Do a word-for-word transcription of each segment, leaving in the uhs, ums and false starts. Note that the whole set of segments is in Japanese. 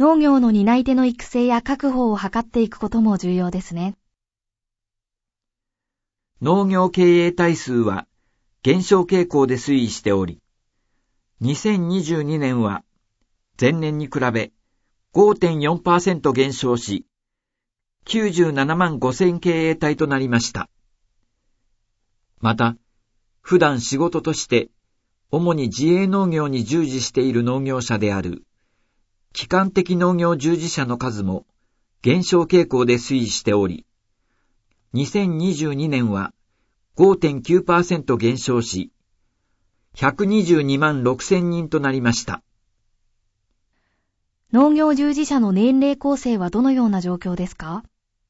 農業の担い手の育成や確保を図っていくことも重要ですね。 農業経営体数は減少傾向で推移しており、にせんにじゅうにねんは前年に比べ ごてんよんパーセント 減少し、きゅうじゅうななまんごせん経営体となりました。また、普段仕事として主に自営農業に従事している農業者である基幹的農業従事者の数も減少傾向で推移しており、にせんにじゅうにねんは ごてんきゅうパーセント 減少し、ひゃくにじゅうにまんろくせんにんとなりました。 農業従事者の年齢構成はどのような状況ですか？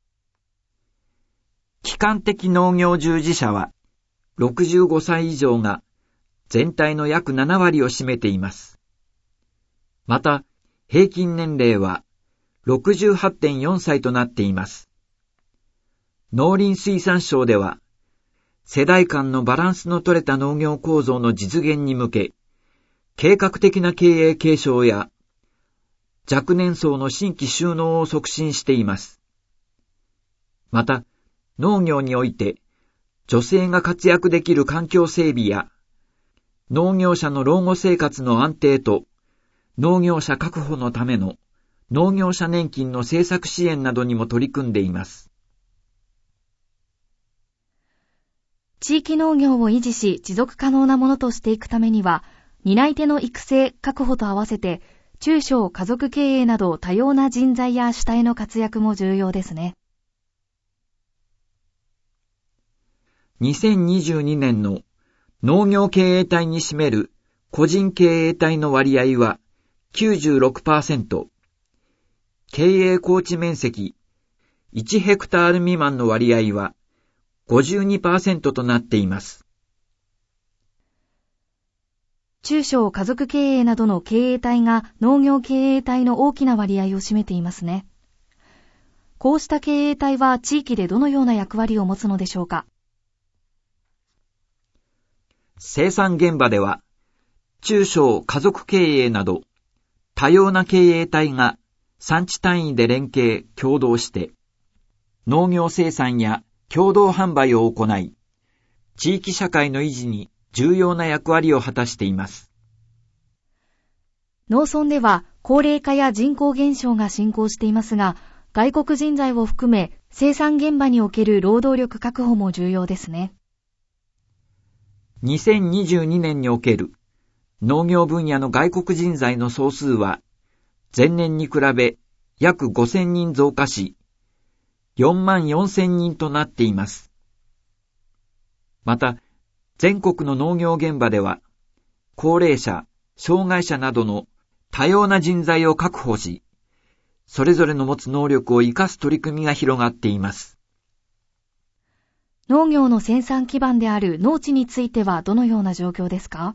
基幹的農業従事者はろくじゅうごさい以上が全体の約ななわりを占めています。また、平均年齢は ろくじゅうはちてんよんさいとなっています。農林水産省では、世代間のバランスの取れた農業構造の実現に向け、計画的な経営継承や若年層の新規就農を促進しています。また、農業において女性が活躍できる環境整備や農業者の老後生活の安定と農業者確保のための農業者年金の政策支援などにも取り組んでいます。 地域農業を維持し持続可能なものとしていくためには、担い手の育成・確保と合わせて中小家族経営など多様な人材や主体の活躍も重要ですね。 にせんにじゅうにねんの農業経営体に占める個人経営体の割合は きゅうじゅうろくパーセント、経営耕地面積いちヘクタール未満の割合は ごじゅうにパーセント となっています。 中小家族経営などの経営体が農業経営体の大きな割合を占めていますね。こうした経営体は地域でどのような役割を持つのでしょうか。 生産現場では、中小家族経営など多様な経営体が産地単位で連携・協働して、農業生産や共同販売を行い、地域社会の維持に重要な役割を果たしています。 農村では高齢化や人口減少が進行していますが、外国人材を含め生産現場における労働力確保も重要ですね。 にせんにじゅうにねんにおける農業分野の外国人材の総数は前年に比べ約ごせんにん増加し、よんまんよんせんにんとなっています。また、全国の農業現場では、高齢者、障害者などの多様な人材を確保し、それぞれの持つ能力を生かす取り組みが広がっています。 農業の生産基盤である農地についてはどのような状況ですか？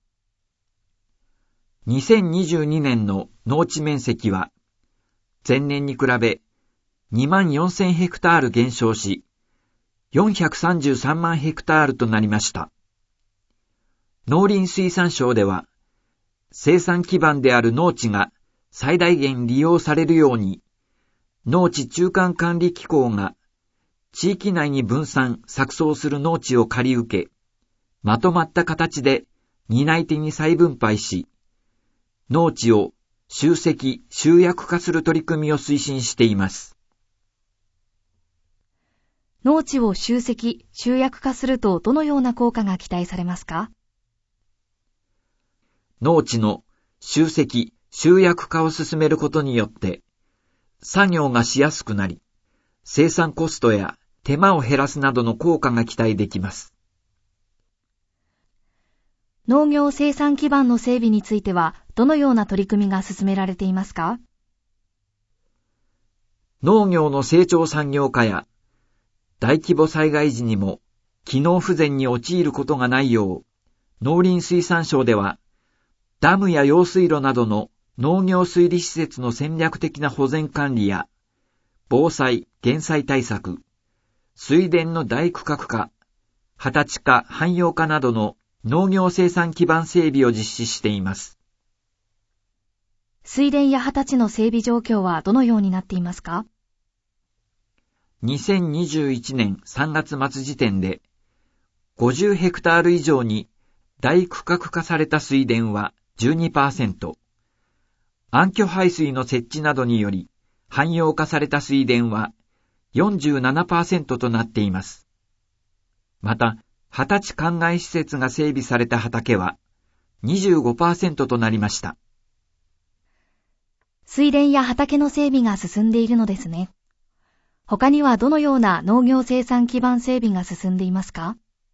にせんにじゅうにねんの農地面積は、前年に比べにまんよんせんヘクタール減少し、よんひゃくさんじゅうさんまんヘクタールとなりました。農林水産省では、生産基盤である農地が最大限利用されるように、農地中間管理機構が地域内に分散・錯綜する農地を借り受け、まとまった形で担い手に再分配し、農地を集積・集約化する取り組みを推進しています。 農地を集積・集約化するとどのような効果が期待されますか？ 農地の集積・集約化を進めることによって、作業がしやすくなり、生産コストや手間を減らすなどの効果が期待できます。 農業生産基盤の整備については、どのような取り組みが進められていますか？ 農業の成長産業化や、大規模災害時にも機能不全に陥ることがないよう、農林水産省では、ダムや用水路などの農業水利施設の戦略的な保全管理や、防災・減災対策、水田の大区画化、畑地化・汎用化などの農業生産基盤整備を実施しています。 水田や畑地の整備状況はどのようになっていますか？ にせんにじゅういちねんさんがつ末時点で、ごじゅうヘクタール以上に大区画化された水田は じゅうにパーセント、暗渠排水の設置などにより汎用化された水田は よんじゅうななパーセント となっています。また、畑地灌漑施設が整備された畑は にじゅうごパーセント となりました。 水田や畑の整備が進んでいるのですね。他にはどのような農業生産基盤整備が進んでいますか？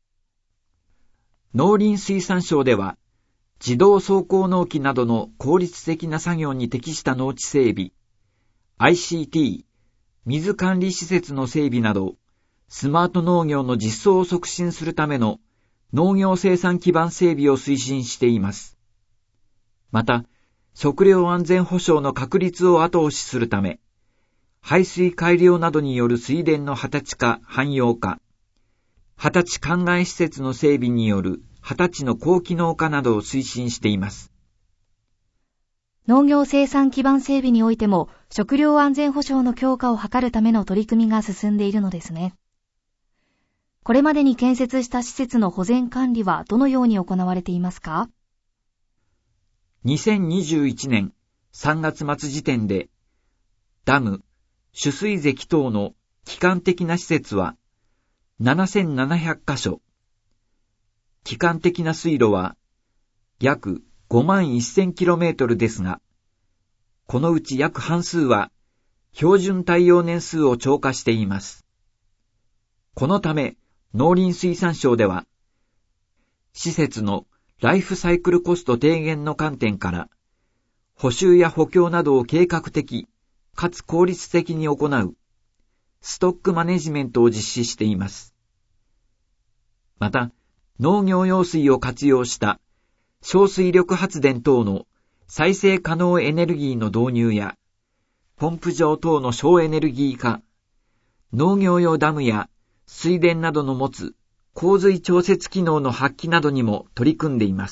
農林水産省では、自動走行農機などの効率的な作業に適した農地整備、アイシーティー、水管理施設の整備など、スマート農業の実装を促進するための農業生産基盤整備を推進しています。また、食料安全保障の確立を後押しするため、排水改良などによる水田の畑地化・汎用化、畑地灌漑施設の整備による畑地の高機能化などを推進しています。 農業生産基盤整備においても食料安全保障の強化を図るための取り組みが進んでいるのですね。これまでに建設した施設の保全管理はどのように行われていますか？ にせんにじゅういちねんさんがつ末時点で、ダム、取水堰等の基幹的な施設はななせんななひゃくかしょ、基幹的な水路は約ごまんせんキロメートルですが、このうち約半数は標準耐用年数を超過しています。このため、農林水産省では、施設のライフサイクルコスト低減の観点から、補修や補強などを計画的かつ効率的に行うストックマネジメントを実施しています。また、農業用水を活用した小水力発電等の再生可能エネルギーの導入や、ポンプ場等の省エネルギー化、農業用ダムや水田などの持つ洪水調節機能の発揮などにも取り組んでいます。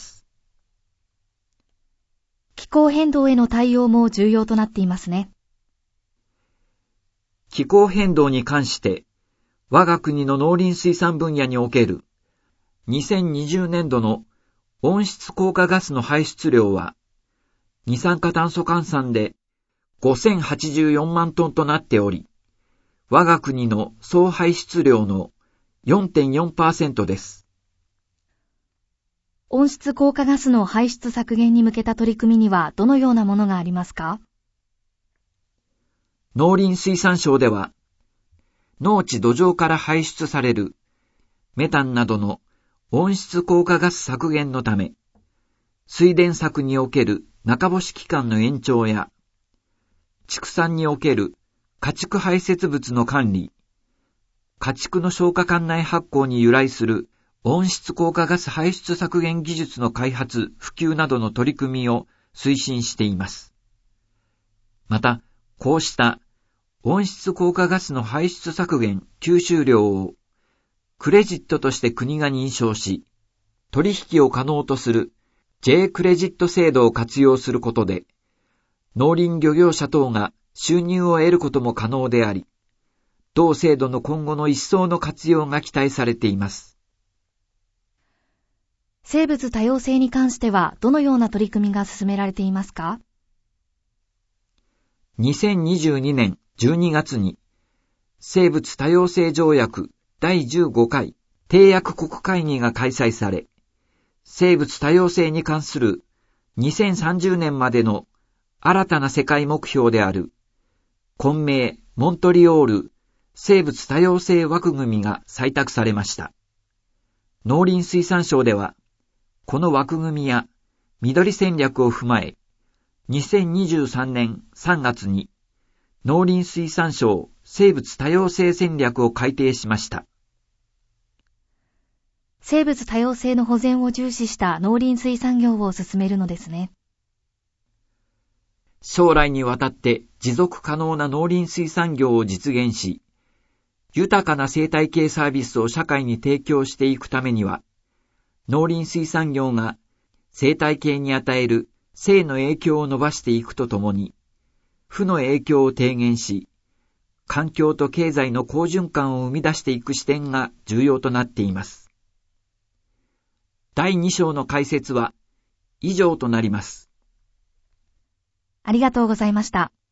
気候変動への対応も重要となっていますね。 気候変動に関して、我が国の農林水産分野におけるにせんにじゅうねんどの温室効果ガスの排出量は、二酸化炭素換算でごせんはちじゅうよんまんトンとなっており、我が国の総排出量の よんてんよんパーセント です。 温室効果ガスの排出削減に向けた取り組みにはどのようなものがありますか？ 農林水産省では、農地土壌から排出されるメタンなどの温室効果ガス削減のため、水田作における中干し期間の延長や、畜産における家畜排泄物の管理、家畜の消化管内発酵に由来する温室効果ガス排出削減技術の開発・普及などの取り組みを推進しています。また、こうした温室効果ガスの排出削減吸収量をクレジットとして国が認証し、取引を可能とする J クレジット制度を活用することで、農林漁業者等が収入を得ることも可能であり、同制度の今後の一層の活用が期待されています。 生物多様性に関してはどのような取り組みが進められていますか？ にせんにじゅうにねんじゅうにがつに生物多様性条約だいじゅうごかい締約国会議が開催され、生物多様性に関するにせんさんじゅうねんまでの新たな世界目標である昆明モントリオール生物多様性枠組みが採択されました。農林水産省では、この枠組みや緑戦略を踏まえ、にせんにじゅうさんねんさんがつに農林水産省生物多様性戦略を改定しました。 生物多様性の保全を重視した農林水産業を進めるのですね。 将来にわたって持続可能な農林水産業を実現し、豊かな生態系サービスを社会に提供していくためには、農林水産業が生態系に与える正の影響を伸ばしていくとともに、負の影響を低減し、環境と経済の好循環を生み出していく視点が重要となっています。だいに章の解説は以上となります。 ありがとうございました。